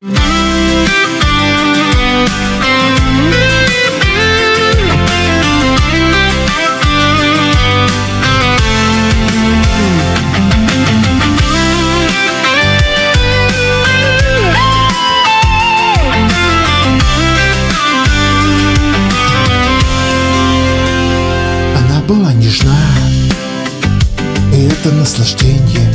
Была нежна, и это наслаждение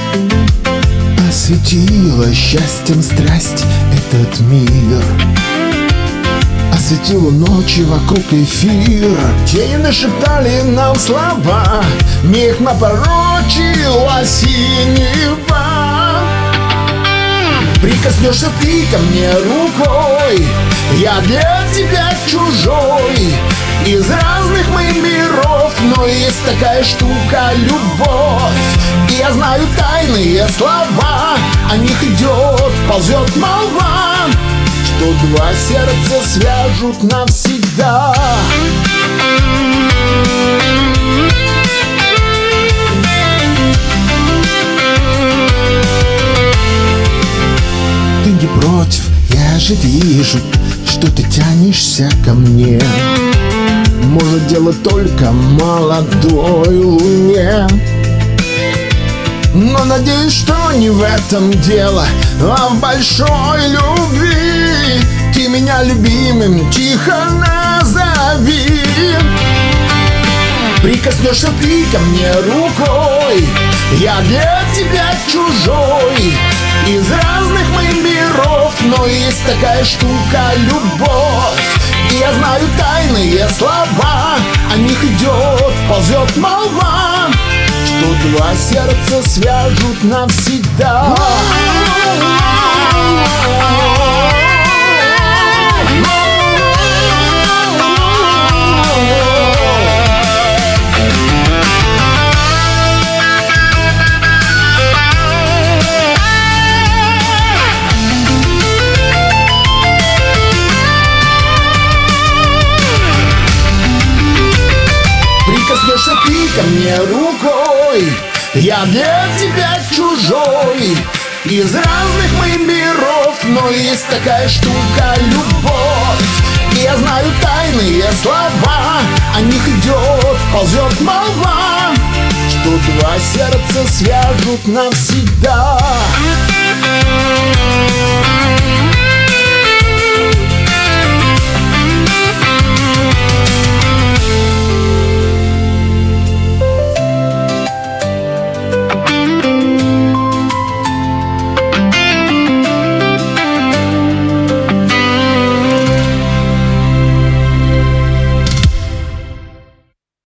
осветило счастьем страсть этот мир. Осветило ночи вокруг эфир. Тени нашептали нам слова, миг напорочила синева. Прикоснешься ты ко мне рукой, я для тебя чужой. Из разных мы миров, но есть такая штука — любовь. И я знаю тайные слова, о них идет, ползет молва, что два сердца свяжут навсегда. Ты не против, я же вижу, что ты тянешься ко мне. Может, дело только молодой луне, но надеюсь, что не в этом дело, а в большой любви. Ты меня любимым тихо назови. Прикоснешься ты ко мне рукой, я для тебя чужой. Из разных мы миров, но есть такая штука — любовь. И я знаю тайные слова, о них идет, ползет молва, что два сердца свяжут навсегда. Прикоснешься ты ко мне рукой, я для тебя чужой. Из разных мы миров, но есть такая штука — любовь. И я знаю тайные слова, о них идет, ползет молва, что два сердца свяжут навсегда.